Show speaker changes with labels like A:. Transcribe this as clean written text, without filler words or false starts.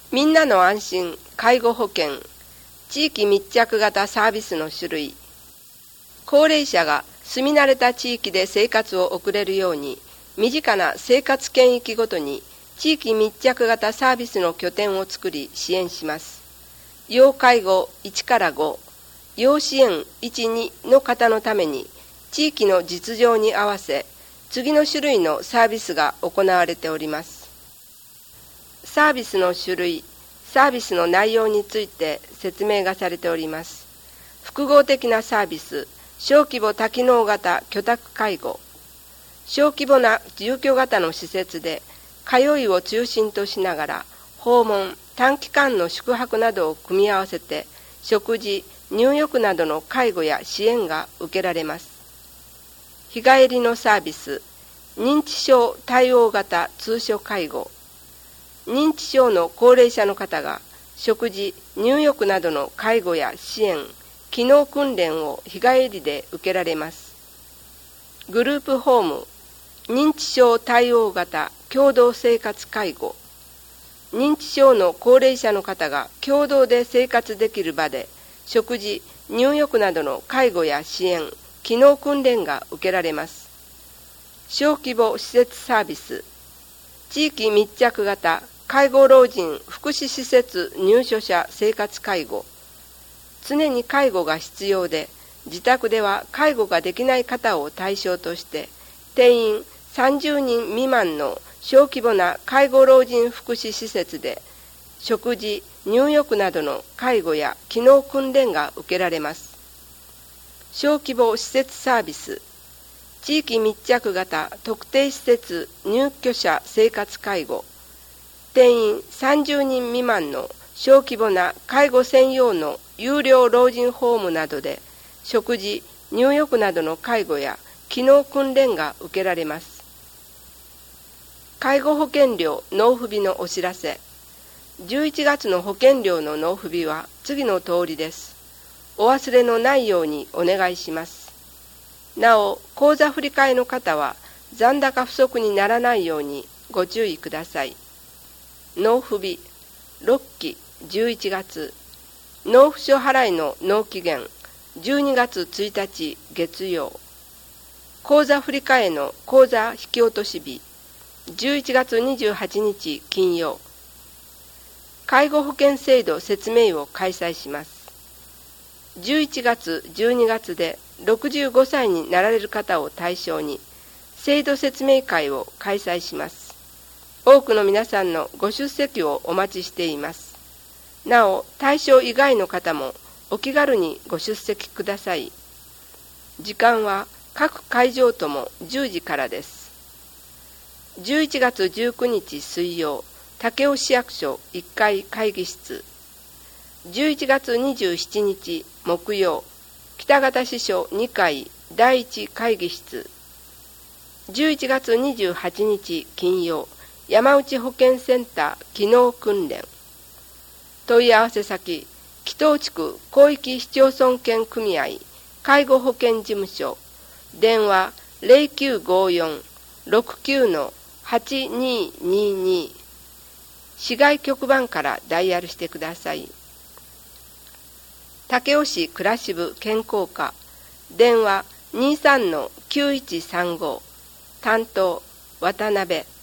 A: みんなの安心介護保険、地域密着型サービスの種類。高齢者が住み慣れた地域で生活を送れるように、身近な生活圏域ごとに地域密着型サービスの拠点を作り支援します。要介護1から5、要支援1、2の方のために、地域の実情に合わせ、次の種類のサービスが行われております。サービスの種類、サービスの内容について説明がされております。複合的なサービス、小規模多機能型居宅介護。小規模な住居型の施設で、通いを中心としながら、訪問、短期間の宿泊などを組み合わせて、食事、入浴などの介護や支援が受けられます。日帰りのサービス、認知症対応型通所介護。認知症の高齢者の方が食事、入浴などの介護や支援、機能訓練を日帰りで受けられます。グループホーム、認知症対応型共同生活介護。認知症の高齢者の方が共同で生活できる場で、食事、入浴などの介護や支援、機能訓練が受けられます。小規模施設サービス、地域密着型介護老人福祉施設入所者生活介護。常に介護が必要で、自宅では介護ができない方を対象として、定員30人未満の小規模な介護老人福祉施設で、食事、入浴などの介護や機能訓練が受けられます。小規模施設サービス、地域密着型特定施設入居者生活介護。定員30人未満の小規模な介護専用の有料老人ホームなどで、食事、入浴などの介護や機能訓練が受けられます。介護保険料納付日のお知らせ。11月の保険料の納付日は次の通りです。お忘れのないようにお願いします。なお、口座振替の方は残高不足にならないようにご注意ください。納付日、6期11月。納付書払いの納期限、12月1日月曜。口座振替の口座引き落とし日、11月28日金曜。介護保険制度説明を開催します。11月、12月で65歳になられる方を対象に、制度説明会を開催します。多くの皆さんのご出席をお待ちしています。なお、対象以外の方もお気軽にご出席ください。時間は各会場とも10時からです。11月19日水曜、武雄市役所1階会議室。11月27日木曜、北方支所2階第1会議室。11月28日金曜、山内保健センター機能訓練。問い合わせ先、木頭地区広域市町村圏組合介護保険事務所。電話0954-69-8222。市外局番からダイヤルしてください。武雄市暮らし部健康課。電話23-9135。担当渡辺。